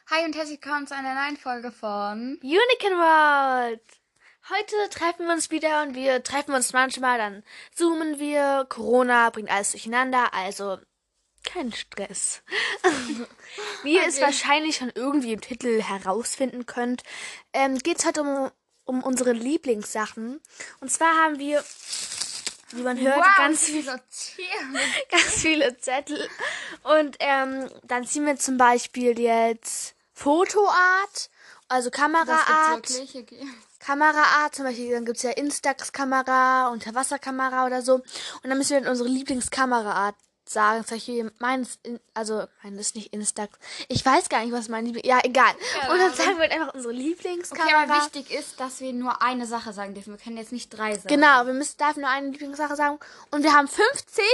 Hi und herzlich willkommen zu einer neuen Folge von Unicorn World. Heute treffen wir uns wieder und wir treffen uns manchmal, dann zoomen wir. Corona bringt alles durcheinander, also kein Stress. Wie ihr es wahrscheinlich schon irgendwie im Titel herausfinden könnt, geht es heute um unsere Lieblingssachen. Und zwar haben wir, wie man hört, ganz viele Zettel. Und dann ziehen wir zum Beispiel jetzt Fotoart, also Kameraart. Das gibt's wirklich? Okay. Kameraart, zum Beispiel, dann gibt's ja Instax-Kamera, Unterwasserkamera oder so. Und dann müssen wir dann unsere Lieblingskameraart sagen. Zum Beispiel, meines ist nicht Instax. Ich weiß gar nicht, was mein Lieblings... Ja, egal. Ja, und dann sagen wir halt einfach unsere Lieblingskamera. Okay, aber wichtig ist, dass wir nur eine Sache sagen dürfen. Wir können jetzt nicht 3 sagen. Genau, wir dürfen nur eine Lieblingssache sagen. Und wir haben 50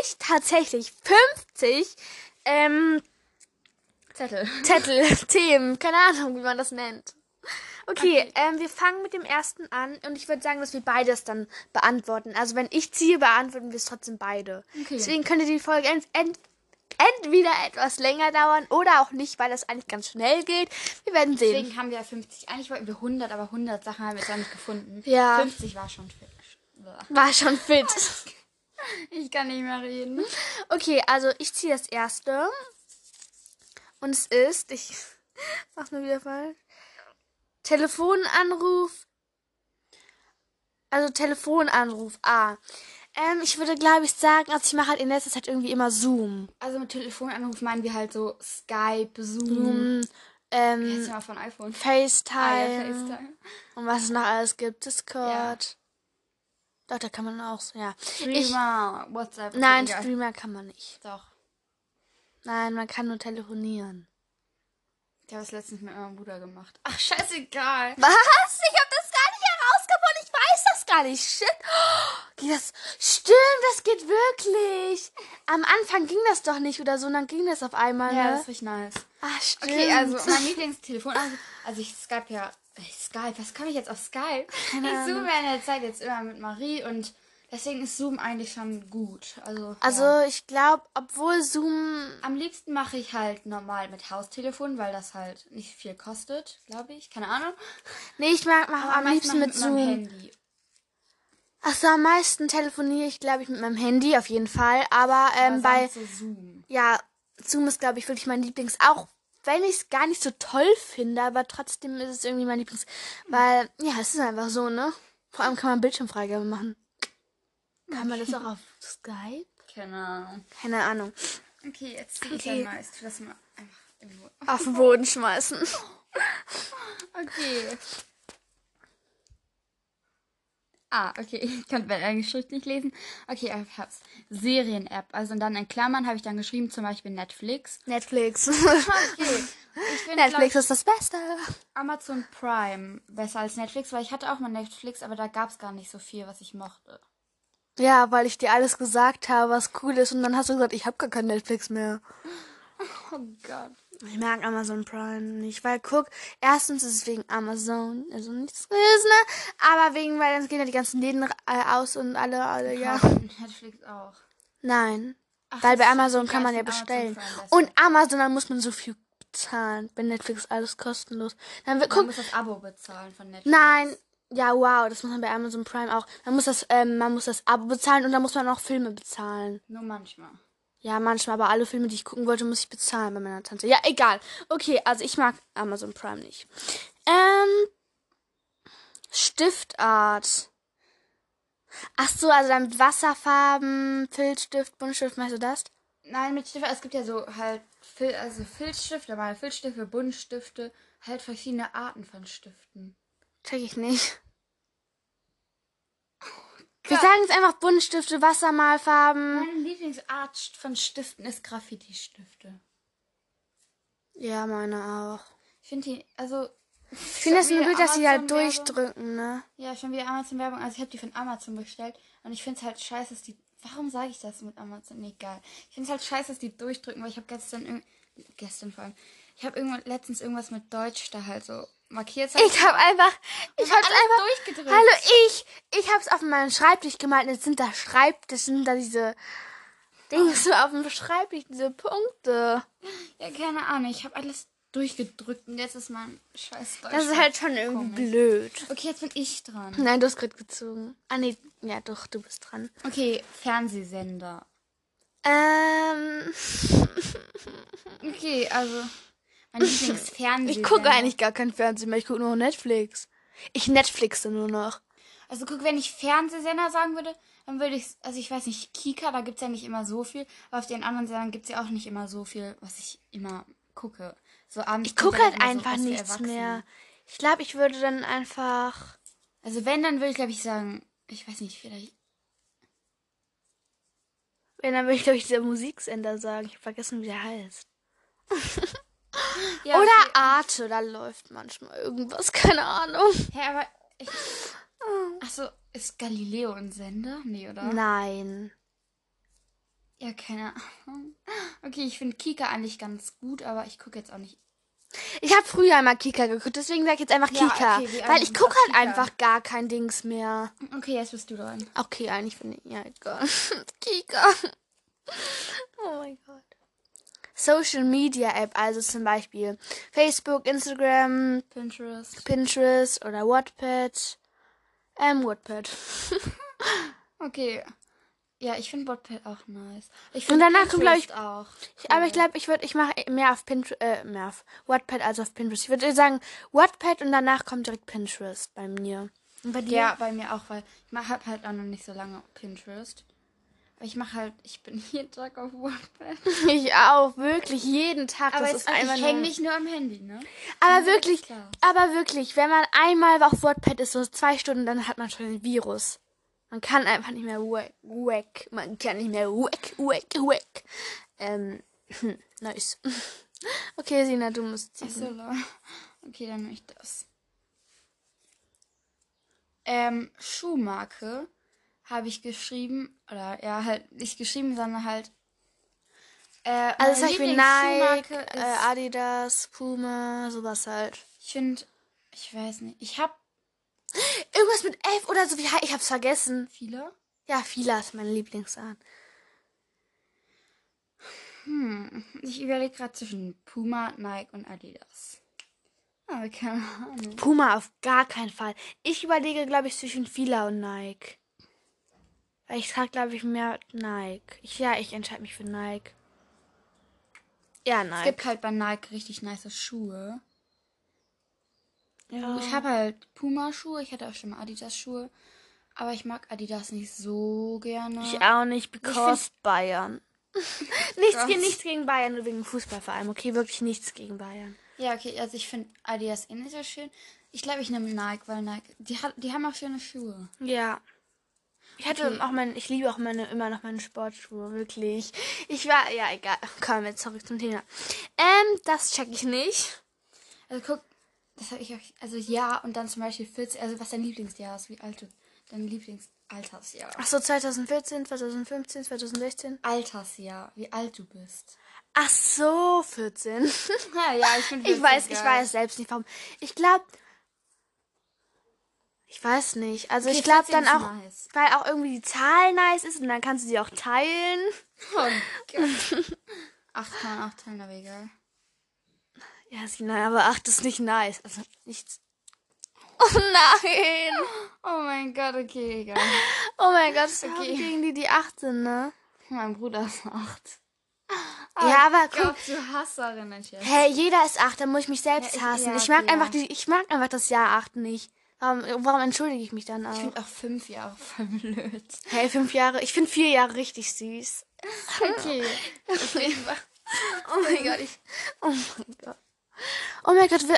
Zettel, Themen, keine Ahnung, wie man das nennt. Okay, wir fangen mit dem ersten an und ich würde sagen, dass wir beides dann beantworten. Also wenn ich ziehe, beantworten wir es trotzdem beide. Okay. Deswegen könnte die Folge entweder etwas länger dauern oder auch nicht, weil das eigentlich ganz schnell geht. Wir werden sehen. Deswegen haben wir 50. Eigentlich wollten wir 100, aber 100 Sachen haben wir jetzt auch nicht gefunden. Ja. 50 war schon fit. War schon fit. Ich kann nicht mehr reden. Okay, also ich ziehe das erste. Und es ist, ich mach's nur wieder falsch. Telefonanruf. Ich würde, glaube ich, sagen, also ich mache halt in letzter Zeit irgendwie immer Zoom. Also mit Telefonanruf meinen wir halt so Skype, Zoom. Jetzt mal von iPhone. FaceTime. FaceTime. Und was es noch alles gibt. Discord. Doch, da kann man auch so, ja. Streamer, WhatsApp. Nein, egal. Streamer kann man nicht. Doch. Nein, man kann nur telefonieren. Ich habe es letztens mit meinem Bruder gemacht. Ach, scheißegal. Was? Ich habe das gar nicht herausgefunden. Ich weiß das gar nicht. Shit. Stimmt, das geht wirklich. Am Anfang ging das doch nicht oder so. Und dann ging das auf einmal, Ja, ne? das ist richtig nice. Ah, stimmt. Okay, also mein Lieblingstelefon. Also ich Skype ja. Skype, was kann ich jetzt auf Skype? Ich zoome ja in der Zeit jetzt immer mit Marie und deswegen ist Zoom eigentlich schon gut. Also ja. Ich glaube, obwohl Zoom... Am liebsten mache ich halt normal mit Haustelefon, weil das halt nicht viel kostet, glaube ich. Keine Ahnung. Nee, ich mache am liebsten mit meinem Zoom. Handy. Achso, am meisten telefoniere ich, glaube ich, mit meinem Handy auf jeden Fall. Aber bei... So Zoom. Ja, Zoom ist, glaube ich, wirklich mein Lieblings. Auch wenn ich es gar nicht so toll finde, aber trotzdem ist es irgendwie mein Lieblings. Weil, ja, es ist einfach so, ne? Vor allem kann man Bildschirmfreigabe machen. Kann man das auch auf Skype? Keine Ahnung. Okay, jetzt ziehe ich ein neues. Tu das mal einfach irgendwo. Auf den Boden schmeißen. Okay. Okay. Ich kann meine Schrift nicht lesen. Okay, ich hab's. Serien-App. Also dann in Klammern habe ich dann geschrieben, zum Beispiel Netflix. Netflix. Okay. Ich finde, Netflix ist das Beste. Amazon Prime besser als Netflix, weil ich hatte auch mal Netflix, aber da gab es gar nicht so viel, was ich mochte. Ja, weil ich dir alles gesagt habe, was cool ist. Und dann hast du gesagt, ich habe gar kein Netflix mehr. Oh Gott. Ich mag Amazon Prime nicht, weil erstens ist es wegen Amazon, also nichts Böses, ne? Aber weil dann gehen ja die ganzen Läden aus und alle, ja. Netflix auch. Nein. Ach, weil bei das Amazon ist kann man ja Amazon bestellen. Prime besser. Und Amazon, dann muss man so viel bezahlen. Bei Netflix alles kostenlos. Man muss das Abo bezahlen von Netflix. Nein. Ja, wow, das muss man bei Amazon Prime auch. Man muss das Abo bezahlen und dann muss man auch Filme bezahlen. Nur manchmal. Ja, manchmal, aber alle Filme, die ich gucken wollte, muss ich bezahlen bei meiner Tante. Ja, egal. Okay, also ich mag Amazon Prime nicht. Stiftart. Ach so, also dann mit Wasserfarben, Filzstift, Buntstift, meinst du das? Nein, mit Stiften, es gibt ja so halt Filzstifte, mal Filzstifte, Buntstifte, halt verschiedene Arten von Stiften. Check ich nicht. Wir sagen jetzt einfach Buntstifte, Wassermalfarben. Meine Lieblingsart von Stiften ist Graffiti-Stifte. Ja, meine auch. Ich finde die, also... Ich finde es nur gut, dass sie halt Amazon-Werbung. durchdrücken, ne? Ja, schon wieder Amazon-Werbung. Also ich habe die von Amazon bestellt und ich finde es halt scheiße, dass die... Warum sage ich das mit Amazon? Nee, egal. Ich finde es halt scheiße, dass die durchdrücken, weil ich habe gestern vor allem... Ich habe letztens irgendwas mit Deutsch da halt so markiert. Ich habe einfach durchgedrückt. Hallo, ich hab's auf meinem Schreibtisch gemalt. Jetzt sind da diese Dinge so auf dem Schreibtisch, diese Punkte. Ja, keine Ahnung. Ich habe alles durchgedrückt und jetzt ist mein scheiß Deutsch. Das ist halt schon irgendwie blöd. Okay, jetzt bin ich dran. Nein, du hast gerade gezogen. Ah, nee, ja doch, du bist dran. Okay, Fernsehsender. Okay, also mein Lieblingsfernsehsender. Ich gucke eigentlich gar kein Fernsehen mehr, ich gucke nur Netflix. Ich Netflixe nur noch. Also guck, wenn ich Fernsehsender sagen würde, dann würde ich, also ich weiß nicht, Kika, da gibt's ja nicht immer so viel, aber auf den anderen Sendern gibt's ja auch nicht immer so viel, was ich immer gucke. So abends. Ich gucke kommt halt dann immer einfach was für nichts Erwachsene. mehr. Ich glaube, ich würde dann einfach... Also wenn, dann würde ich glaube ich sagen, ich weiß nicht, vielleicht. Wenn, dann würde ich, glaube ich, dieser Musiksender sagen. Ich habe vergessen, wie der heißt. Ja, Oder okay. Arte, da läuft manchmal irgendwas, keine Ahnung. Hä, aber achso, ist Galileo ein Sender? Nee, oder? Nein. Ja, keine Ahnung. Okay, ich finde Kika eigentlich ganz gut, aber ich gucke jetzt auch nicht. Ich habe früher einmal Kika geguckt, deswegen sage ich jetzt einfach Ja, Kika. okay, wir weil alle ich sind gucke auf halt Kika. einfach gar kein Dings mehr. Okay, jetzt bist du dran. Okay, eigentlich finde ich, ja, egal. Kika. Oh mein Gott. Social Media App, also zum Beispiel Facebook, Instagram, Pinterest oder Wattpad. Wattpad. Okay. Ja, ich finde Wattpad auch nice. Ich Und finde danach kommt, glaube ich, auch. aber ich glaube, ich mache mehr auf mehr auf Wattpad als auf Pinterest. Ich würde sagen Wattpad und danach kommt direkt Pinterest bei mir. Und bei dir? Ja, bei mir auch, weil ich habe halt auch noch nicht so lange Pinterest. Aber ich bin jeden Tag auf Wattpad. Ich auch, wirklich, jeden Tag. Aber das es, ist einfach ich hänge nicht nur am Handy, ne? Aber Ja, wirklich, klar. wenn man einmal auf Wattpad ist, so 2 Stunden, dann hat man schon ein Virus. Man kann einfach nicht mehr weg. Man kann nicht mehr weg. Nice. Okay, Sina, du musst ziehen. Achso, okay, dann nehme ich das. Schuhmarke habe ich geschrieben, oder ja, halt nicht geschrieben, sondern halt. Also zum Beispiel Nike, ist, Adidas, Puma, sowas halt. ich finde, ich weiß nicht, ich habe Irgendwas mit 11 oder so, ich hab's vergessen. viele. Ja, Fila ist meine Lieblingsart. Ich überlege gerade zwischen Puma, Nike und Adidas. Aber keine Ahnung. Puma auf gar keinen Fall. Ich überlege, glaube ich, zwischen Fila und Nike. Weil ich trage, glaube ich, mehr Nike. Ich entscheide mich für Nike. Ja, Es Nike. gibt halt bei Nike richtig nice Schuhe. Ja. Ich habe halt Puma-Schuhe, ich hatte auch schon mal Adidas-Schuhe. Aber ich mag Adidas nicht so gerne. Ich auch nicht, because Bayern. nichts gegen Bayern, nur wegen Fußball vor allem. Okay, wirklich nichts gegen Bayern. Ja, okay, also ich finde Adidas nicht so schön. Ich glaube, ich nehme Nike, weil Nike, die haben auch schöne Schuhe. Ja. Ich liebe auch immer noch meine Sportschuhe, wirklich. Ja, egal. Kommen wir jetzt zurück zum Thema. Das check ich nicht. Also guck, das habe ich auch, also ja, und dann zum Beispiel 40, also was dein Lieblingsjahr ist, wie alt du, dein Lieblingsaltersjahr. Ach so, 2014, 2015, 2016. Altersjahr, wie alt du bist. Ach so, 14. Ja, ich finde Ich weiß selbst nicht, warum. Ich weiß nicht. Also Okay, ich glaube 14 dann ist auch, nice. weil auch irgendwie die Zahl nice ist und dann kannst du sie auch teilen. Oh Gott. 8 kann man auch teilen, aber egal. Ja, nein, aber 8 ist nicht nice. Also nichts. Oh nein! Oh mein Gott, okay, egal. Oh mein Gott, okay. Okay. Gegen die 8 sind, ne? Mein Bruder ist 8. Ja, aber guck. Gott, du Hasserin, jetzt. Hey, jeder ist 8, dann muss ich mich selbst Ja, hassen. ja, Ich mag okay, einfach ja. ich mag einfach das Jahr 8 nicht. Warum entschuldige ich mich dann auch? Ich finde auch 5 Jahre voll blöd. Hey, 5 Jahre. Ich finde 4 Jahre richtig süß. Okay. Oh mein Gott, Oh mein Gott. Oh mein Gott,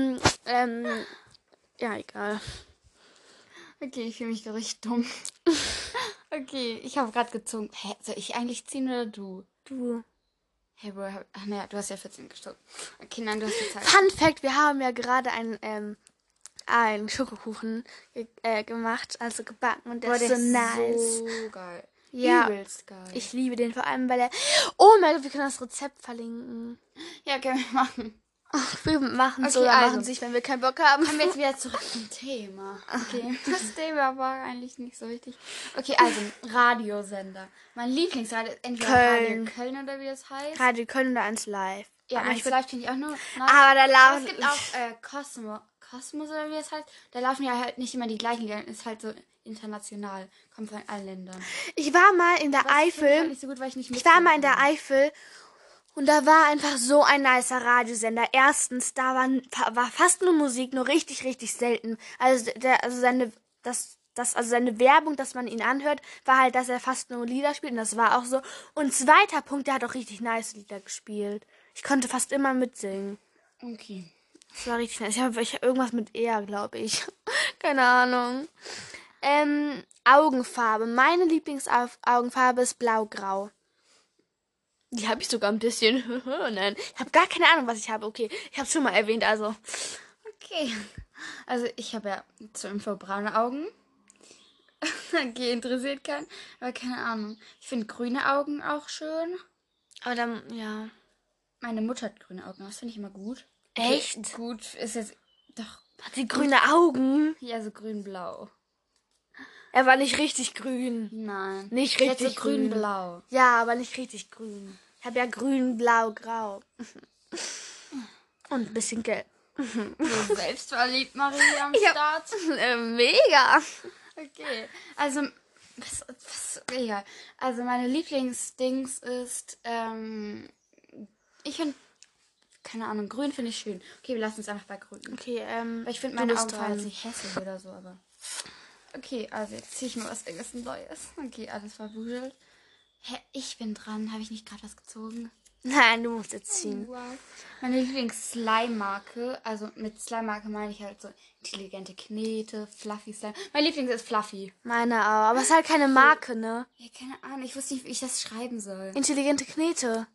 ja, egal. Okay, ich fühle mich gerade richtig dumm. Okay, ich habe gerade gezogen. Hä, soll ich eigentlich ziehen oder du? Du. Hey, Bro, ach naja, du hast ja 14 gezogen. Okay, nein, du hast die Zeit. Fun Fact, wir haben ja gerade einen Schokokuchen gemacht, also gebacken und der Boah, ist so nice. So geil. Ja, Übelst geil. ich liebe den vor allem, weil er... Oh mein Gott, wir können das Rezept verlinken. Ja, können wir machen. Wir machen es Okay, oder also. machen es nicht, wenn wir keinen Bock haben. Kommen wir jetzt wieder zurück zum Thema. Okay, das Thema war eigentlich nicht so wichtig. Okay, also Radiosender. Mein Lieblingsradio ist entweder Köln. Radio Köln oder wie das heißt. Radio Köln oder 1 Live. Ja, aber 1 Live finde ich auch nur nice. Aber da Aber laufen... es gibt auch Cosmos oder wie es heißt. Da laufen ja halt nicht immer die gleichen Lieder. Ist halt so international. Kommt von allen Ländern. Ich war mal in der Das finde ich halt Eifel. nicht so gut, weil ich nicht Ich war mal in mitsingen der kann. Eifel und da war einfach so ein nicer Radiosender. Erstens, da war fast nur Musik, nur richtig, richtig selten. Also seine Werbung, dass man ihn anhört, war halt, dass er fast nur Lieder spielt und das war auch so. Und zweiter Punkt, der hat auch richtig nice Lieder gespielt. Ich konnte fast immer mitsingen. Okay. Das war richtig nice. Ich hab irgendwas mit er, glaube ich. Keine Ahnung. Augenfarbe. Meine Lieblingsaugenfarbe ist blau-grau. Die habe ich sogar ein bisschen. Nein, ich habe gar keine Ahnung, was ich habe. Okay, ich habe es schon mal erwähnt, also. Okay. Also ich habe ja zur Info braune Augen. Okay, interessiert keinen. Aber keine Ahnung. Ich finde grüne Augen auch schön. Aber dann, ja. Meine Mutter hat grüne Augen. Das finde ich immer gut. Echt? Gut, ist jetzt doch. Hat sie grüne Augen? Ja, so grün-blau. Er war nicht richtig grün. Nein. Nicht Jetzt richtig so grün. grün-blau. Ja, aber nicht richtig grün. Ich habe ja grün, blau, grau. Und ein bisschen gelb. So selbstverliebt, Marie, am Start. Mega. Okay. Also, egal. Also, meine Lieblingsdings ist, ich finde, keine Ahnung, grün finde ich schön. Okay, wir lassen es einfach bei grün. Okay, Weil ich finde du meine bist Augenfarbe dran. jetzt nicht hässlich oder so, aber. Okay, also jetzt ziehe ich mal was irgendwas Neues. Okay, alles verwuschelt. Hä, ich bin dran. Habe ich nicht gerade was gezogen? Nein, du musst jetzt ziehen. Wow. Meine Lieblings-Slime-Marke, also mit Slime-Marke meine ich halt so intelligente Knete, Fluffy Slime. Mein Lieblings ist Fluffy. Meine auch. Aber es ist halt keine Marke, ne? Ja, keine Ahnung, ich wusste nicht, wie ich das schreiben soll. Intelligente Knete.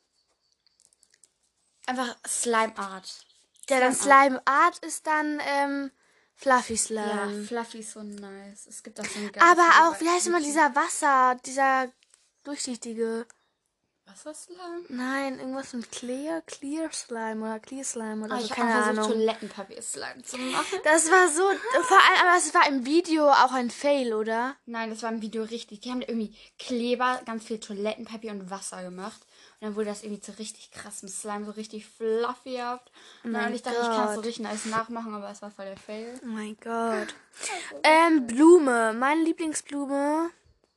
Einfach Slime Art. Ja, dann Slime Art ist dann Fluffy Ja, Slime. Fluffy ist so nice. Es gibt auch so ein geiles Aber Video auch, bei wie heißt immer YouTube. dieser durchsichtige. Wasserslime? Nein, irgendwas mit Clear Slime oder Clear Slime oder so, Ich habe keine mal versucht, Ahnung. Toilettenpapier-Slime zu machen. Das war so, vor allem, aber es war im Video auch ein Fail, oder? Nein, das war im Video richtig. Die haben da irgendwie Kleber, ganz viel Toilettenpapier und Wasser gemacht. Und dann wurde das irgendwie zu richtig krassem Slime, so richtig fluffyhaft. Und ich dachte, ich kann es so richtig nice nachmachen, aber es war voll der Fail. Oh mein Gott. Blume. Meine Lieblingsblume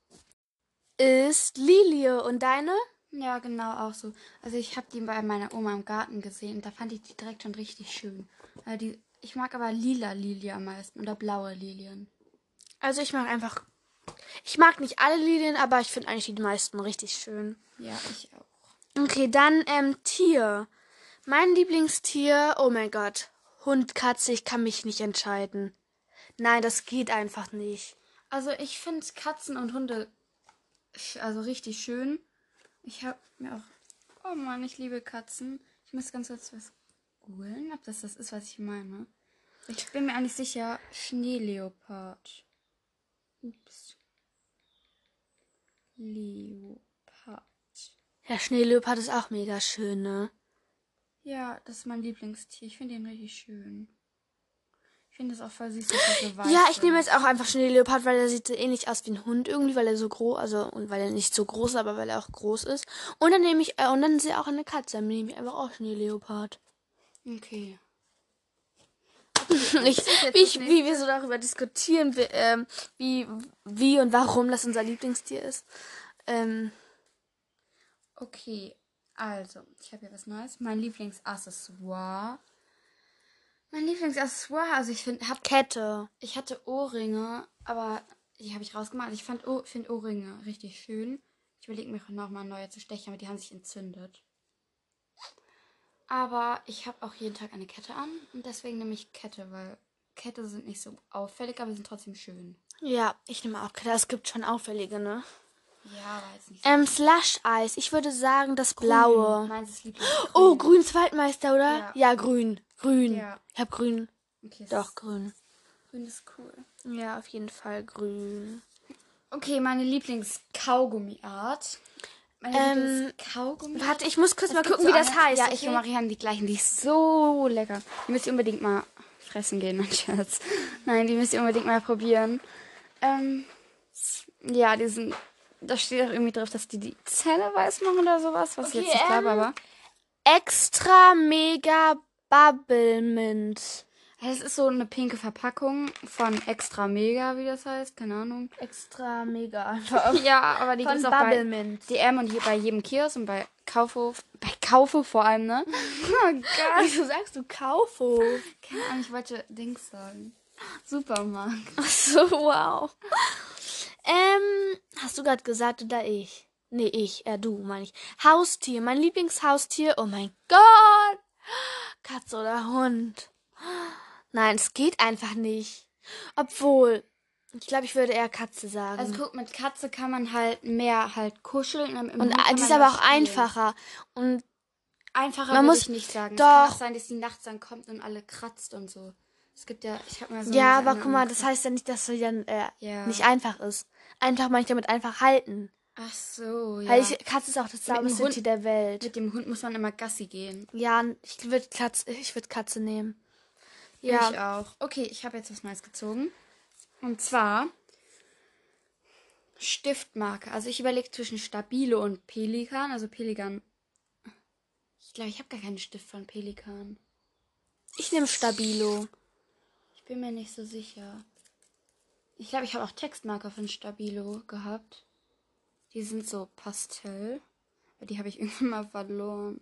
ist Lilie. Und deine? Ja, genau, auch so. Also ich habe die bei meiner Oma im Garten gesehen. Da fand ich die direkt schon richtig schön. Ich mag aber lila Lilie am meisten oder blaue Lilien. Also ich mag nicht alle Lilien, aber ich finde eigentlich die meisten richtig schön. Ja, ich auch. Okay, dann Tier. Mein Lieblingstier, oh mein Gott. Hund, Katze, ich kann mich nicht entscheiden. Nein, das geht einfach nicht. Also ich finde Katzen und Hunde also richtig schön. Ich habe mir auch... Oh Mann, ich liebe Katzen. Ich muss ganz kurz was googeln, ob das ist, was ich meine. Ich bin mir auch nicht sicher. Schneeleopard. Ups. Leopard. Ja, Schneeleopard ist auch mega schön, ne? Ja, das ist mein Lieblingstier. Ich finde ihn richtig schön. Ich finde es auch voll süß, dass er so weiß. Ja, ich nehme jetzt auch einfach Schneeleopard, weil er sieht so ähnlich aus wie ein Hund irgendwie, weil er so groß, also und weil er nicht so groß ist, aber weil er auch groß ist. Und dann nehme ich, und dann sehe ich auch eine Katze, dann nehme ich einfach auch Schneeleopard. Okay. Wie wir so darüber diskutieren, wie und warum das unser Lieblingstier ist. Okay, also, ich habe hier was Neues. Mein Lieblingsaccessoire. Also ich Kette. ich hatte Ohrringe, aber die habe ich rausgemacht. Ich finde Ohrringe richtig schön. Ich überlege mir noch mal neue zu stechen, aber die haben sich entzündet. Aber ich habe auch jeden Tag eine Kette an und deswegen nehme ich Kette, weil Kette sind nicht so auffällig, aber sind trotzdem schön. Ja, ich nehme auch Kette. Es gibt schon auffällige, ne? Ja, aber jetzt nicht so. Slush-Eis. Ich würde sagen, das Blaue. Meins ist Lieblingsgrün. Oh, Grüns Waldmeister, oder? Ja. Ja, grün. Grün. Ja. Ich habe grün. Okay, Doch, grün. grün ist cool. Ja, auf jeden Fall grün. Okay, meine Lieblings-Kaugummi-Art. Meine Lieblings-Kaugummi. Warte, ich muss kurz mal gucken, wie das heißt. Ja, okay? ich und Marie haben die gleichen. Die ist so lecker. Die müsst ihr unbedingt mal fressen gehen, mein Schatz. Nein, die müsst ihr unbedingt mal probieren. Ja, da steht auch irgendwie drauf, dass die Zähne weiß machen oder sowas. Was ich jetzt nicht glaube, aber... Extra Mega Bubble Mint. Das ist so eine pinke Verpackung von Extra Mega, wie das heißt. Keine Ahnung. Extra Mega einfach. Ja, aber die Von gibt's auch Bubble bei Mint. DM und hier bei jedem Kiosk und bei Kaufhof. Bei Kaufhof vor allem, ne? Oh Gott. Wieso sagst du Kaufhof? Keine Ahnung, ich wollte Dings sagen. Supermarkt. Achso, wow. Hast du gerade gesagt oder ich? Nee, du, meine ich. Haustier, mein Lieblingshaustier. Oh mein Gott. Katze oder Hund? Nein, es geht einfach nicht. Obwohl, ich glaube, ich würde eher Katze sagen. Also guck, mit Katze kann man halt mehr halt kuscheln. Im und Hund kann die ist man aber mehr auch spielen. einfacher. Und Einfacher Man würde muss- ich nicht sagen. Es doch. kann auch sein, dass die nachts dann kommt und alle kratzt und so. Es gibt ja, ich habe mal so ja, eine aber guck mal, das angekratzt. heißt ja nicht, dass sie dann Ja. nicht einfach ist. Einfach meine ich damit einfach halten. Ach so, ja. Weil Katze ist auch das dem sauberste Hund- Tier der Welt. Mit dem Hund muss man immer Gassi gehen. Ja, ich würde Katze nehmen. Ja. Ich auch. Okay, ich habe jetzt was Neues gezogen. Und zwar Stiftmarke. Also ich überlege zwischen Stabilo und Pelikan. Also Pelikan. Ich glaube, ich habe gar keinen Stift von Pelikan. Ich nehme Stabilo. Ich bin mir nicht so sicher. Ich glaube, ich habe auch Textmarker von Stabilo gehabt. Die sind so Pastell. Aber die habe ich irgendwann mal verloren.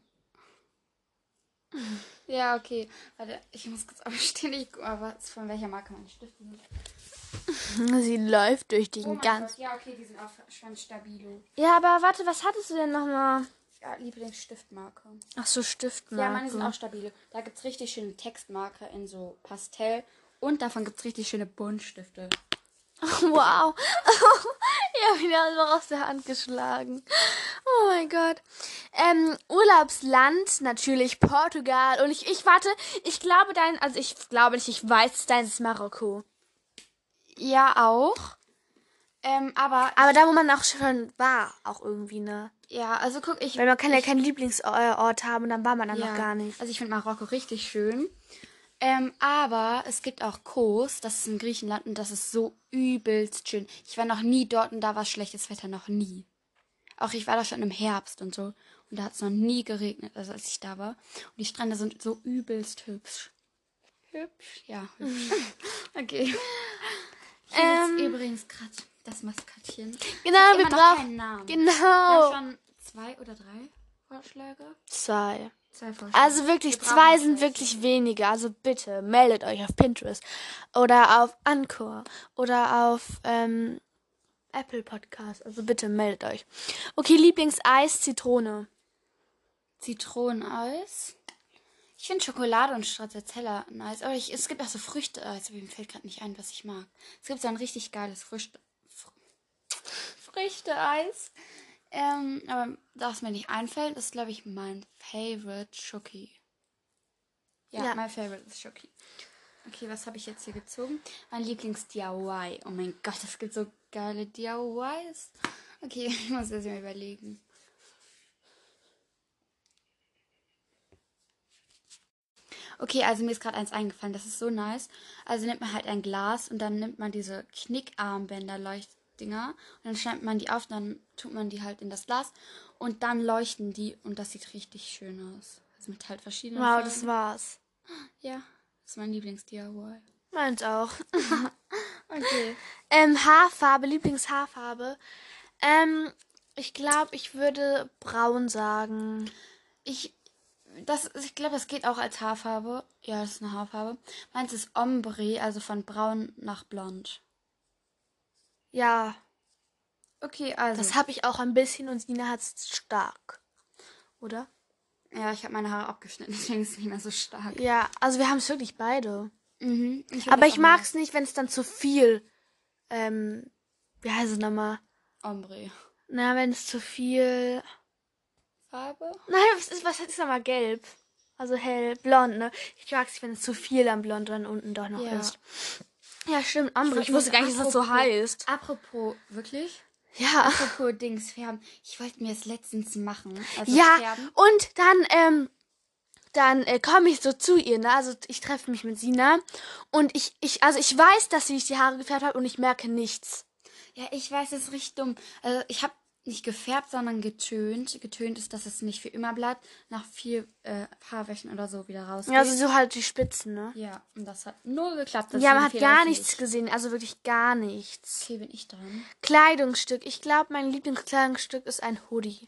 Ja, okay. Warte, ich muss kurz aufstehen. Ich guck mal, was, von welcher Marke meine Stifte sind. Sie läuft durch Oh den mein ganzen. Gott, ja, okay, die sind auch von Stabilo. Ja, aber warte, was hattest du denn nochmal? Ja, Lieblingsstiftmarke. Ach so, Ja, Stiftmarke. meine sind auch stabile. Da gibt es richtig schöne Textmarker in so Pastell. Und davon gibt es richtig schöne Buntstifte. Wow. Ich habe ihn einfach aus der Hand geschlagen. Oh mein Gott. Urlaubsland, natürlich Portugal. Und ich warte, ich glaube ich glaube nicht, ich weiß, deins ist Marokko. Ja, auch. Aber Da, wo man auch schon war, auch irgendwie, ne? ja, also guck, Weil man kann ja keinen Lieblingsort haben und dann war man dann noch gar nicht. Also ich finde Marokko richtig schön. Aber es gibt auch Kos, das ist in Griechenland und das ist so übelst schön. Ich war noch nie dort und da war schlechtes Wetter, noch nie. Auch ich war da schon im Herbst und so. Und da hat es noch nie geregnet, also als ich da war. Und die Strände sind so übelst hübsch. Hübsch? Ja, hübsch. Okay. Hier sitzt übrigens gerade das Maskottchen. Genau, Hat wir immer noch brauchen. keinen Namen. Wir Genau. haben schon 2 oder 3 Vorschläge. 2. 2 Vorschläge. Also wirklich, Wir brauchen 2 sind 2. wirklich wenige. Also bitte meldet euch auf Pinterest oder auf Anchor oder auf Apple Podcast. Also bitte meldet euch. Okay, Lieblingseis, Zitrone. Zitroneneis. Ich finde Schokolade und Stracciatella nice. Aber es gibt auch so Früchteeis. Aber mir fällt gerade nicht ein, was ich mag. Es gibt so ein richtig geiles Früchteeis. Aber das mir nicht einfällt, ist, glaube ich, mein Favorite Schoki. Ja, mein Favorite ist Schoki. Okay, was habe ich jetzt hier gezogen? Mein Lieblings-DIY. Oh mein Gott, es gibt so geile DIYs. Okay, ich muss das mal überlegen. Okay, also mir ist gerade eins eingefallen. Das ist so nice. Also nimmt man halt ein Glas und dann nimmt man diese Knickarmbänder-Leuchtdinger und dann schneidet man die auf, dann tut man die halt in das Glas und dann leuchten die und das sieht richtig schön aus. Also mit halt verschiedenen Wow, Farben. das war's. Ja, das ist mein Lieblings-DIY. Meins auch. Okay. Haarfarbe, Lieblingshaarfarbe. Ich glaube, ich würde braun sagen. Ich glaube, das geht auch als Haarfarbe. Ja, das ist eine Haarfarbe. Meins ist Ombre, also von braun nach blond. Ja, Okay, also. das habe ich auch ein bisschen und Sina hat's stark. Oder? Ja, ich habe meine Haare abgeschnitten, deswegen ist es nicht mehr so stark. Ja, also wir haben es wirklich beide. Mhm. Aber ich mag es nicht, wenn es dann zu viel, wie heißt es nochmal? Ombre. Na, wenn es zu viel, Farbe? nein, was ist nochmal gelb? Also hell, blond, ne? Ich mag es nicht, wenn es zu viel am Blond dann unten doch noch Ja. ist. Ja, stimmt, Ambre. Ich wusste gar nicht, dass das so Apropos- heißt. Apropos, wirklich? Ja. Apropos Dings, Färben. Ich wollte mir das letztens machen. Also Ja, Färben. und dann komme ich so zu ihr, ne? Also ich treffe mich mit Sina und ich weiß, dass sie sich die Haare gefärbt hat und ich merke nichts. Ja, ich weiß, das ist richtig dumm. Also ich habe nicht gefärbt, sondern getönt. Getönt ist, dass es nicht für immer bleibt. Nach 4 Haarwäschen oder so wieder rausgeht. Ja, also so halt die Spitzen, ne? Ja, und das hat null geklappt. Ja, man hat Deswegen gar fehlt nichts ich. gesehen, also wirklich gar nichts. Okay, bin ich dran. Kleidungsstück. Ich glaube, mein Lieblingskleidungsstück ist ein Hoodie.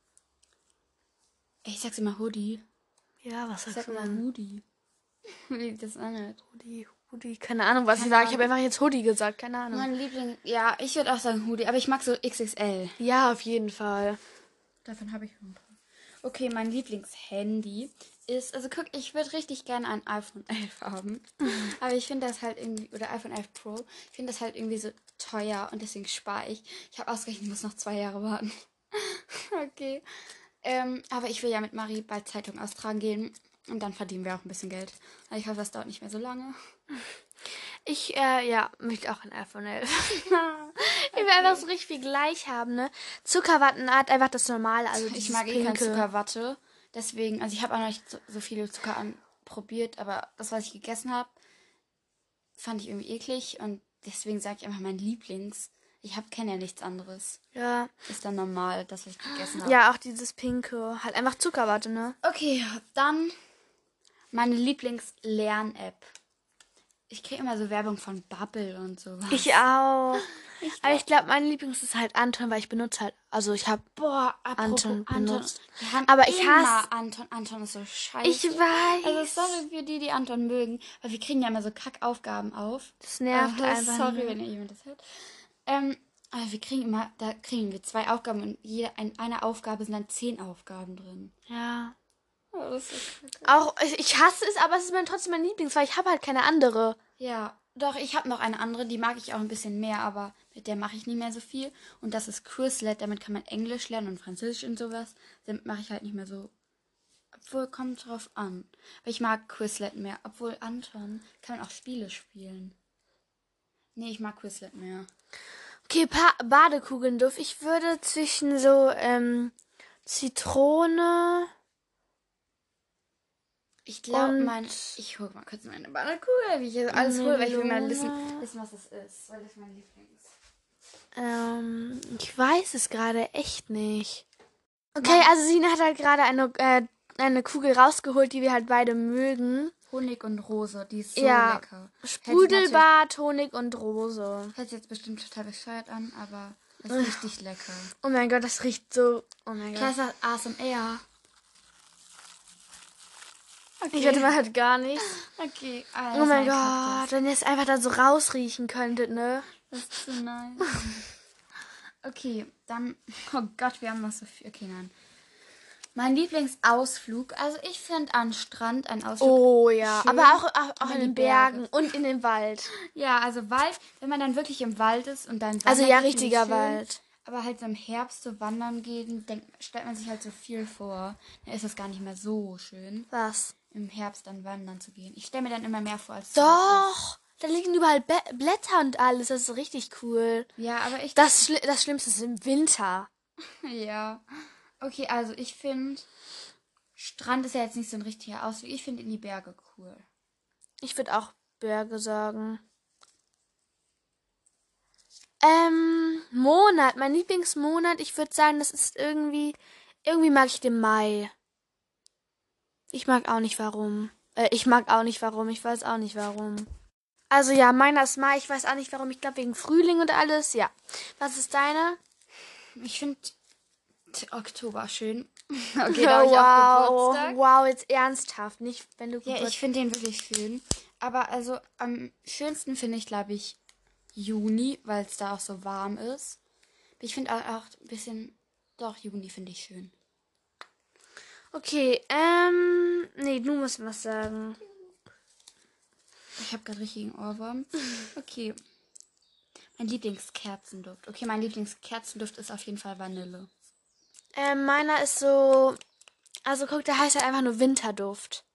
Ich sag's immer Hoodie. Ja, was Ich sagst sag du immer denn? Hoodie. Wie das anhört. Hoodie. Keine Ahnung, was ich sage. Ich habe einfach jetzt Hoodie gesagt. Keine Ahnung. Mein Liebling, ja, ich würde auch sagen Hoodie, aber ich mag so XXL. Ja, auf jeden Fall. Davon habe ich noch ein paar. Okay, mein Lieblingshandy ist, also guck, ich würde richtig gerne ein iPhone 11 haben. Aber ich finde das halt irgendwie, oder iPhone 11 Pro, ich finde das halt irgendwie so teuer und deswegen spare ich. Ich habe ausgerechnet, ich muss noch 2 Jahre warten. Okay. Aber ich will ja mit Marie bald Zeitung austragen gehen und dann verdienen wir auch ein bisschen Geld. Aber ich hoffe, das dauert nicht mehr so lange. Ich, ja, möchte auch ein iPhone 11. Ich will einfach so richtig viel gleich haben, ne? Zuckerwattenart, einfach das Normale, also Ich dieses mag eh kein Pinke. Zuckerwatte. Deswegen, also ich habe auch noch nicht so viele Zucker probiert, aber das, was ich gegessen habe, fand ich irgendwie eklig und deswegen sage ich einfach mein Lieblings. Kenne ja nichts anderes. Ja. Ist dann normal, das, was ich gegessen habe. Ja, auch dieses Pinke. Halt einfach Zuckerwatte, ne? Okay, dann meine Lieblings-Lern-App. Ich kriege immer so Werbung von Bubble und sowas. Ich auch. Aber ich glaube, mein Lieblings ist halt Anton, weil ich benutze halt, also ich habe Boah, apropos Anton benutzt. Wir haben Aber ich immer hasse... Anton. Anton ist so scheiße. Ich weiß. Also sorry für die Anton mögen, weil wir kriegen ja immer so Kackaufgaben auf. Das nervt einfach Sorry, nur. wenn ihr jemand das hört. Aber wir kriegen immer, da kriegen wir 2 Aufgaben und eine Aufgabe sind dann 10 Aufgaben drin. Ja. Oh, das ist so kacke. Auch, ich hasse es, aber es ist trotzdem mein Lieblings, weil ich habe halt keine andere. Ja, doch, ich habe noch eine andere, die mag ich auch ein bisschen mehr, aber mit der mache ich nicht mehr so viel. Und das ist Quizlet, damit kann man Englisch lernen und Französisch und sowas. Damit mache ich halt nicht mehr so. Obwohl, kommt drauf an. Aber ich mag Quizlet mehr. Obwohl, Anton kann man auch Spiele spielen. Nee, ich mag Quizlet mehr. Okay, Badekugelnduft. Ich würde zwischen so, Zitrone... Ich glaube, Und ich hole mal kurz meine Badekugel, wie ich jetzt alles hole, weil ich will mal wissen, was das ist. Weil das ist mein Lieblings. Ich weiß es gerade echt nicht. Okay, also Sina hat halt gerade eine Kugel rausgeholt, die wir halt beide mögen. Honig und Rose, die ist so Ja, lecker. Sprudelbad, Honig und Rose. Hört sich jetzt bestimmt total bescheuert an, aber es ist richtig lecker. Oh mein Gott, das riecht so... Oh mein Gott. Klasse ASMR. Okay. Ich wette, man hat gar nichts. Okay. Oh mein Gott, wenn ihr es einfach da so rausriechen könntet, ne? Das ist so nice. Okay, dann... Oh Gott, wir haben noch so viel. Okay, nein. Mein Lieblingsausflug. Also ich finde an Strand ein Ausflug. Oh ja, schön, aber auch in in den die Berge. Bergen und in den Wald. Ja, also Wald, wenn man dann wirklich im Wald ist und dann Also wandert, ja, finde ich richtiger schön. Wald. Aber halt so im Herbst so wandern gehen, stellt man sich halt so viel vor. Dann ist das gar nicht mehr so schön, Was? im Herbst dann wandern zu gehen. Ich stelle mir dann immer mehr vor, als es Doch, da liegen überall Blätter und alles. Das ist richtig cool. ist. Ja, aber ich... Das Schlimmste ist im Winter. Ja. Okay, also ich finde, Strand ist ja jetzt nicht so ein richtiger Ausflug. Ich finde in die Berge cool. Ich würde auch Berge sagen. Monat. Mein Lieblingsmonat, ich würde sagen, das ist irgendwie mag ich den Mai. Ich mag auch nicht warum. Ich weiß auch nicht warum. Also ja, meiner ist Mai, ich weiß auch nicht warum. Ich glaube wegen Frühling und alles, ja. Was ist deiner? Ich finde Oktober schön. Okay, da habe ich auch Geburtstag. Wow, jetzt ernsthaft, nicht wenn du Ja, Geburtstag... ich finde den wirklich schön. Aber also am schönsten finde ich, glaube ich, Juni, weil es da auch so warm ist. Ich finde auch ein bisschen... Doch, Juni finde ich schön. Okay, nee, du musst was sagen. Ich habe gerade richtigen Ohrwurm. Okay. Mein Lieblingskerzenduft. Okay, mein Lieblingskerzenduft ist auf jeden Fall Vanille. Meiner ist so... Also guck, der heißt halt einfach nur Winterduft.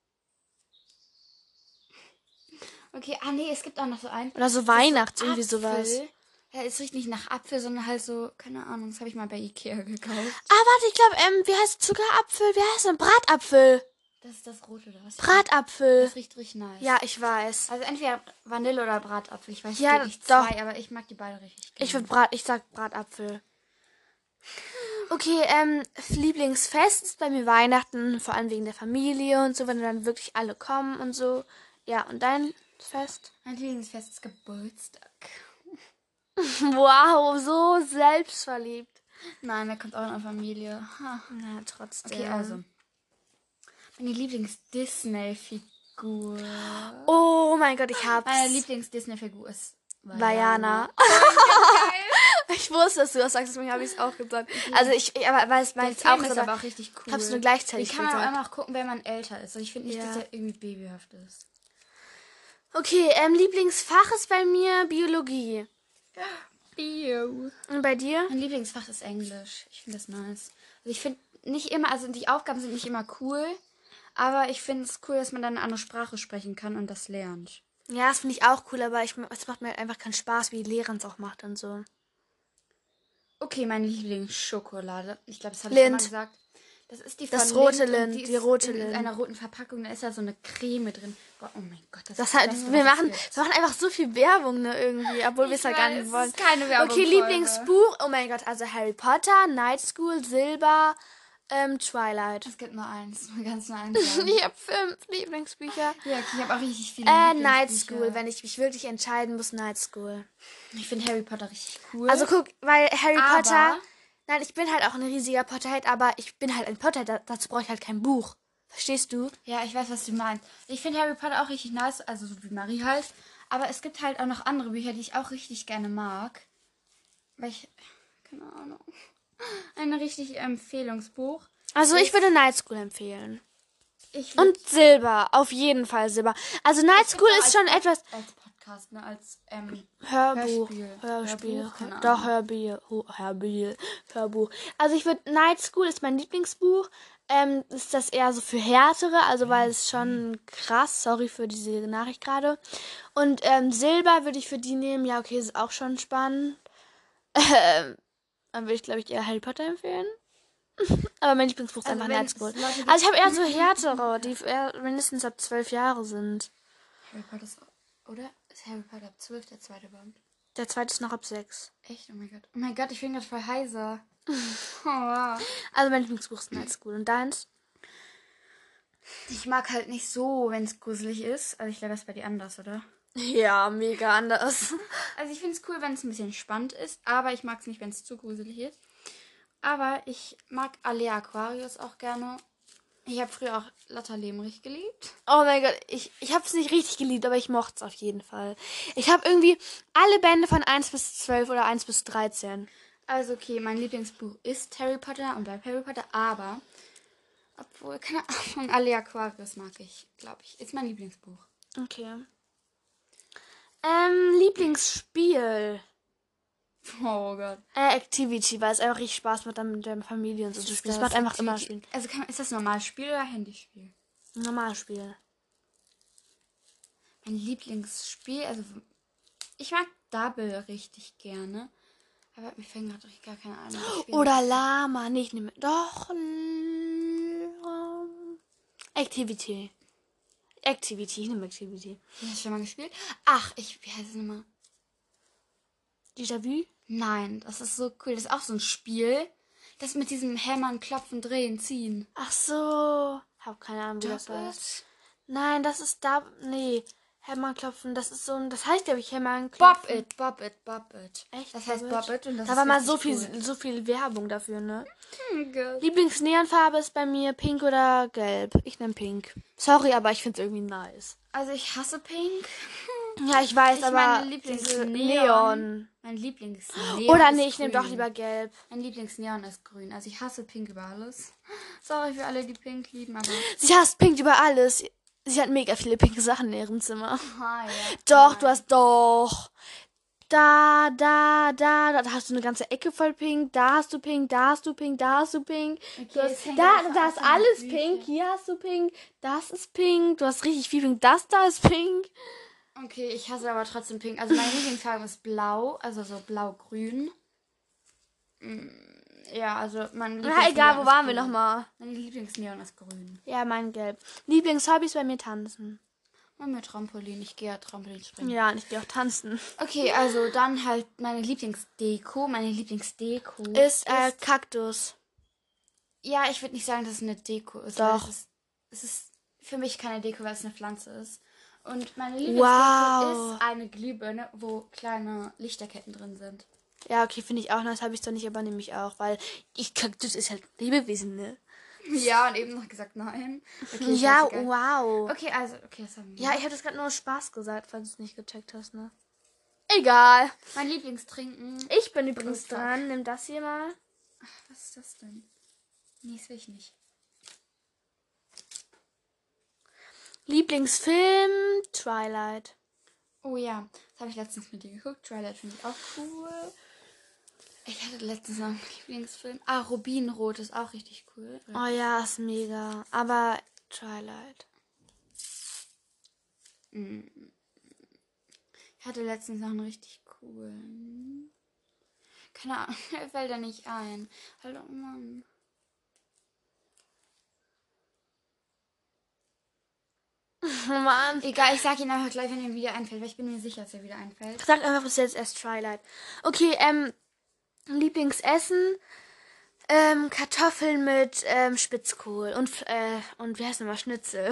Okay, nee, es gibt auch noch so einen. Oder so Das ist Weihnachts, so irgendwie sowas. Apfel. Ja, es riecht nicht nach Apfel, sondern halt so, keine Ahnung, das habe ich mal bei Ikea gekauft. Ah, warte, ich glaube, wie heißt Zuckerapfel? Wie heißt denn? Bratapfel. Das ist das rote da. Bratapfel. Das riecht richtig nice. Ja, ich weiß. Also entweder Vanille oder Bratapfel. Ich weiß Ja, nicht doch. zwei, aber ich mag die beide richtig gerne. Ich sag Bratapfel. Okay, Lieblingsfest ist bei mir Weihnachten, vor allem wegen der Familie und so, wenn dann wirklich alle kommen und so. Ja, und dein Fest? Mein Lieblingsfest ist Geburtstag. Wow, so selbstverliebt. Nein, da kommt auch eine Familie. Ha. Na, trotzdem. Okay, also. Meine Lieblings-Disney-Figur. Oh mein Gott, ich hab's. Meine Lieblings-Disney-Figur ist Vajana. Ich wusste, dass du das sagst, deswegen habe ich es auch gesagt. Also aber weil es Der meins Film auch ist so, aber auch richtig cool. hab's nur gleichzeitig Die kann man auch gesagt. immer gucken, wenn man älter ist. Und ich finde nicht, dass der irgendwie babyhaft ist. Okay, Lieblingsfach ist bei mir Biologie. Bio. Und bei dir? Mein Lieblingsfach ist Englisch. Ich finde das nice. Also ich finde nicht immer, also die Aufgaben sind nicht immer cool, aber ich finde es cool, dass man dann eine andere Sprache sprechen kann und das lernt. Ja, das finde ich auch cool, aber es macht mir halt einfach keinen Spaß, wie die Lehrerin es auch macht und so. Okay, meine Lieblingsschokolade. Ich glaube, das habe ich schon mal Lind. gesagt. Das ist die Das von rote Lind und Lind, die die ist rote in Lind. einer roten Verpackung. Da ist da so eine Creme drin. Boah, oh mein Gott, Das halt, Beste, wir was es machen gibt. einfach so viel Werbung, ne, irgendwie, obwohl wir es halt gar nicht weiß, wollen. es ist keine Werbung. Okay, Lieblingsbuch, oh mein Gott, also Harry Potter, Night School, Silber, Twilight. Es gibt nur eins. Man kann es nur eins sagen. Ich habe 5 Lieblingsbücher. Ja, okay, ich habe auch richtig viele Night Lieblingsbücher. School, wenn ich mich wirklich entscheiden muss, Night School. Ich finde Harry Potter richtig cool. Also guck, weil Harry Aber- Potter, nein, ich bin halt auch ein riesiger Potterhead, aber ich bin halt ein Potterhead, dazu brauche ich halt kein Buch. Verstehst du? Ja, ich weiß, was du meinst. Ich finde Harry Potter auch richtig nice, also so wie Marie halt. Aber es gibt halt auch noch andere Bücher, die ich auch richtig gerne mag. Weil ich, keine Ahnung, ein richtig Empfehlungsbuch. Also ich würde Night School empfehlen. Ich würd- Und Silber, auf jeden Fall Silber. Also Night Es gibt School auch ist schon als etwas... Als Podcast, ne, als Hörbuch. Hörspiel. Hörbuch, keine Doch, Ahnung. Hörbuch. Also ich würde, Night School ist mein Lieblingsbuch. Ist das eher so für Härtere, also weil es schon krass, sorry für diese Nachricht gerade. Und Silber würde ich für die nehmen, ja okay, ist auch schon spannend. Dann würde ich, glaube ich, eher Harry Potter empfehlen. Aber mein Lieblingsbuch ist Also einfach wenn Night es School. Leute gibt, Also ich habe eher so härtere, die eher mindestens ab 12 Jahre sind. Harry Potter ist, oder? Ist Harry Potter ab 12 der zweite Band? Der zweite ist noch ab 6. Echt? Oh mein Gott. Oh mein Gott, ich bin gerade voll heiser. Oh, wow. Also mein Lieblingsbuch ist Night School. Und deins? Ich mag halt nicht so, wenn es gruselig ist. Also ich glaube, das ist bei dir anders, oder? Ja, mega anders. Also ich finde es cool, wenn es ein bisschen spannend ist, aber ich mag es nicht, wenn es zu gruselig ist. Aber ich mag Alea Aquarius auch gerne. Ich habe früher auch Lotta Lemrich geliebt. Oh mein Gott, ich habe es nicht richtig geliebt, aber ich mochte es auf jeden Fall. Ich habe irgendwie alle Bände von 1 bis 12 oder 1 bis 13. Also okay, mein Lieblingsbuch ist Harry Potter und bleibt Harry Potter, aber obwohl, keine Ahnung, Alea Aquarius mag ich, glaube ich. Ist mein Lieblingsbuch. Okay. Lieblingsspiel. Oh Gott. Activity, weil es einfach richtig Spaß macht, dann mit der Familie und so zu spielen. Es macht einfach immer Spiel. Also ist das normales Spiel oder Handyspiel? Normales Spiel. Mein Lieblingsspiel, also ich mag Double richtig gerne. Aber mir fällt gerade gar keine Ahnung. Oder Lama. Nee, ich nehme. Doch. Activity. Activity. Ich nehme Activity. Hast du schon mal gespielt? Ach, wie heißt es nochmal? Déjà-vu? Nein, das ist so cool. Das ist auch so ein Spiel. Das mit diesem Hämmern, Klopfen, Drehen, Ziehen. Ach so. Hab keine Ahnung, wie das heißt. Nein, das ist da. Nee. Hämmerklopfen, das ist so ein. Das heißt, glaube ich, Hämmerklopfen. Bob it. Echt? Das heißt Bob it und das Da ist war mal richtig so viel Werbung dafür, ne? cool. Lieblingsneonfarbe ist bei mir pink oder gelb. Ich nehme pink. Sorry, aber ich finde es irgendwie nice. Also ich hasse Pink. Ja, ich weiß, aber Mein diese Lieblingsneon. Mein Lieblingsneon. Oder ist nee, ich nehme doch grün. lieber gelb. Mein Lieblingsneon ist grün. Also ich hasse Pink über alles. Sorry für alle, die Pink lieben, aber. Sie hasst pink über alles. Sie hat mega viele pinke Sachen in ihrem Zimmer. Ah, ja. Doch, du hast doch. Da hast du eine ganze Ecke voll pink. Da hast du pink, da hast du pink, da hast du pink. Du hast, es hängt da einfach ist an der alles Blüte. pink. Hier hast du pink. Das ist pink. Du hast richtig viel pink. Das da ist pink. Okay, ich hasse aber trotzdem Pink. Also meine Lieblingsfarbe ist blau, also so blau-grün. Ja, also mein Na egal, wo ist waren wir grün. nochmal? Mein Lieblingsneon ist grün. Ja, mein gelb. Lieblingshobby ist bei mir tanzen. Mit Trampolin. Ich gehe ja Trampolin springen. Ja, und ich gehe auch tanzen. Okay, also dann halt meine Lieblingsdeko. Meine Lieblingsdeko Ist Kaktus. Ja, ich würde nicht sagen, dass es eine Deko ist. Doch. Weil es ist für mich keine Deko, weil es eine Pflanze ist. Und meine Lieblingsdeko ist eine Glühbirne, wo kleine Lichterketten drin sind. Ja, okay, finde ich auch. Das habe ich doch nicht, aber nehme ich auch, weil Kaktus ist halt Lebewesen, ne? Ja, und eben noch gesagt, nein. Okay, Ja, scheißegal. wow. Okay, also, das haben wir. Ja, ich habe das gerade nur aus Spaß gesagt, falls du es nicht gecheckt hast, ne? Egal. Mein Lieblingstrinken. Ich bin übrigens fuck. dran. Nimm das hier mal. Was ist das denn? Nee, das will ich nicht. Lieblingsfilm Twilight. Oh ja, das habe ich letztens mit dir geguckt. Twilight finde ich auch cool. Ich hatte letztens noch einen Lieblingsfilm. Rubinrot ist auch richtig cool. Oh ja, ist mega. Aber Twilight. Ich hatte letztens noch einen richtig coolen. Keine Ahnung, mir fällt er nicht ein. Hallo, Mann. Mann. Egal, ich sag ihn einfach gleich, wenn er wieder einfällt, weil ich bin mir sicher, dass er wieder einfällt. Sag einfach bis jetzt erst Twilight. Okay, Lieblingsessen. Kartoffeln mit Spitzkohl und wie heißt nochmal Schnitzel.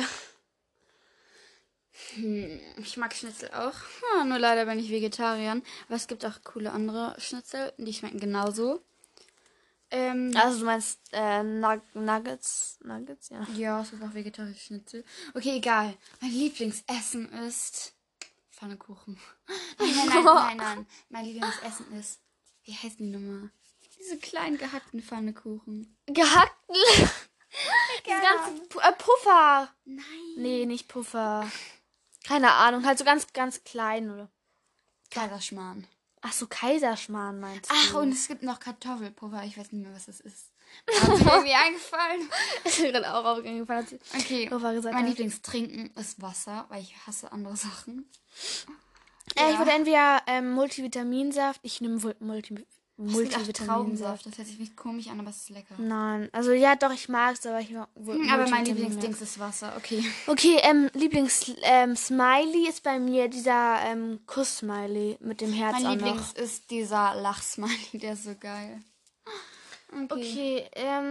Ich mag Schnitzel auch. Nur leider bin ich Vegetarier. Aber es gibt auch coole andere Schnitzel, die schmecken genauso. Also du meinst Nuggets? Nuggets, ja. Ja, es gibt auch vegetarische Schnitzel. Okay, egal. Mein Lieblingsessen ist Pfannkuchen. Nein. Mein Lieblingsessen ist, wie heißt die Nummer? Diese kleinen gehackten Pfannkuchen. Gehackten? Diese ganzen Puffer. Nein. Nee, nicht Puffer. Keine Ahnung, halt so ganz, ganz klein, oder? Kaiserschmarrn. Ach so, Kaiserschmarrn meinst du? Ach, und es gibt noch Kartoffelpuffer. Ich weiß nicht mehr, was das ist. Hat mir irgendwie eingefallen. Ist mir gerade auch aufgefallen. Okay, Puffer gesagt mein hat. Lieblingstrinken ist Wasser, weil ich hasse andere Sachen. Ich würde entweder Multivitaminsaft. Ich nehme Multivitaminsaft. Multivitaminsaft. Das hört sich nicht komisch an, aber es ist lecker. Nein, also ja, doch, ich mag es, aber ich mag Aber mein Lieblingsdings ist Wasser, okay. Okay, Smiley ist bei mir dieser Kuss-Smiley mit dem Herz Mein auch Lieblings noch. ist dieser Lachsmiley, der ist so geil. Okay,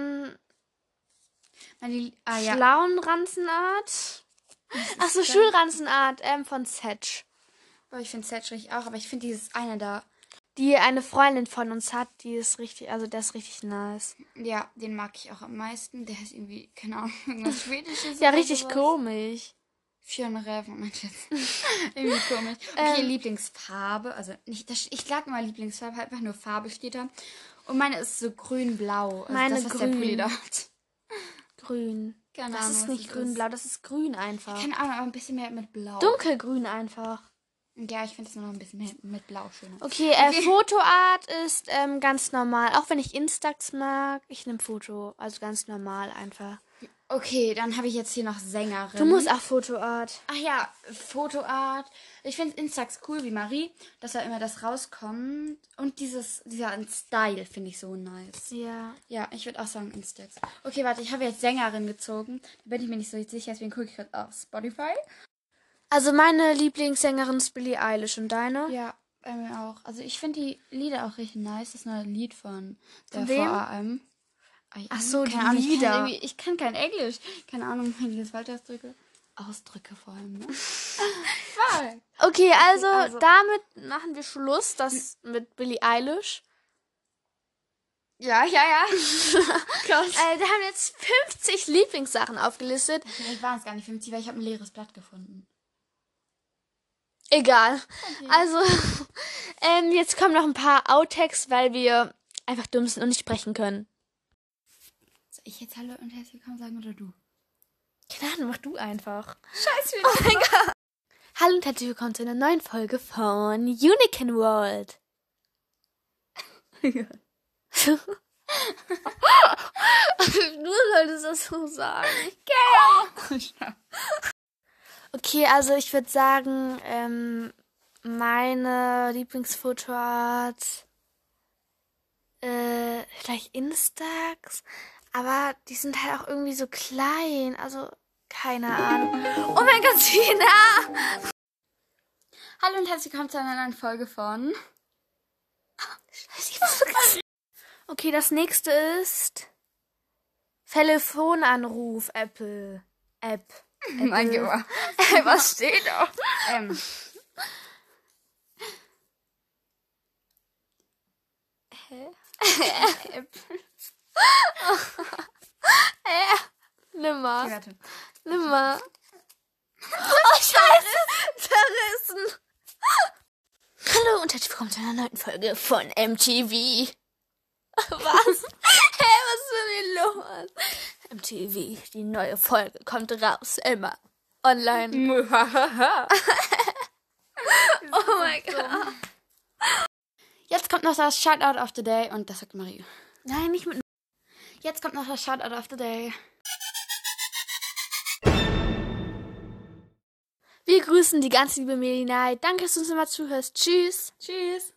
ja. Schlauenranzenart. Ach so, Schulranzenart von Setch. Oh, ich finde Cedric auch, aber ich finde dieses eine da. Die eine Freundin von uns hat, die ist richtig, also der ist richtig nice. Ja, den mag ich auch am meisten. Der ist irgendwie, keine Ahnung, irgendwas Schwedisches. Ja, oder richtig sowas. komisch. Fionreven, mein Schatz. Irgendwie komisch. Okay, Lieblingsfarbe. Also, nicht, ich sag immer Lieblingsfarbe, einfach nur Farbe steht da. Und meine ist so grün-blau. Also Meine das, was der Pulli grün. da hat. Grün. Keine Das Ahnung, ist was nicht das grün-blau, das ist grün einfach. Keine Ahnung, aber ein bisschen mehr mit Blau. Dunkelgrün einfach. Ja, ich finde es noch ein bisschen mehr mit Blau schöner. Okay, Fotoart ist ganz normal. Auch wenn ich Instax mag, ich nehme Foto. Also ganz normal einfach. Okay, dann habe ich jetzt hier noch Sängerin. Du musst auch Fotoart. Ach ja, Fotoart. Ich finde Instax cool wie Marie, dass da immer das rauskommt. Und dieser Style finde ich so nice. Ja. Ja, ich würde auch sagen Instax. Okay, warte, ich habe jetzt Sängerin gezogen. Da bin ich mir nicht so sicher, deswegen gucke ich gerade auf Spotify. Also meine Lieblingssängerin ist Billie Eilish und deine? Ja, bei mir auch. Also ich finde die Lieder auch richtig nice. Das neue Lied von der wem? VAM. Ach so, die Keine Ahnung, Lieder. Ich kann kein Englisch. Keine Ahnung, wie ich das falsch ausdrücke. Ausdrücke vor allem, ne? Fuck. Okay, also damit machen wir Schluss. Das mit Billie Eilish. Ja. Gott. Wir haben jetzt 50 Lieblingssachen aufgelistet. Vielleicht waren es gar nicht 50, weil ich habe ein leeres Blatt gefunden. Egal. Okay. Also, jetzt kommen noch ein paar Outtakes, weil wir einfach dumm sind und nicht sprechen können. Soll ich jetzt Hallo und herzlich willkommen sagen oder du? Keine Ahnung, mach du einfach. Scheiße, Oh mein Gott. Hallo und herzlich willkommen zu einer neuen Folge von Unicorn World. Du solltest das so sagen. Okay, also ich würde sagen, meine Lieblingsfotoart vielleicht Instax, aber die sind halt auch irgendwie so klein, also Keine Ahnung. Oh mein Gott, Tina! Hallo und herzlich willkommen zu einer neuen Folge von... Okay, das nächste ist Telefonanruf, App. Mein Gott. Was steht da? Nimmer. Okay, warte. Nimmer. Oh, Scheiße. Zerrissen. Hallo und herzlich willkommen zu einer neuen Folge von MTV. Was? Hä, was ist denn hier los? MTV, die neue Folge kommt raus, immer online. Oh mein Gott. Jetzt kommt noch das Shoutout of the Day und das sagt Marie. Nein, nicht mit... Jetzt kommt noch das Shoutout of the Day. Wir grüßen die ganz liebe Melinai. Danke, dass du uns immer zuhörst. Tschüss. Tschüss.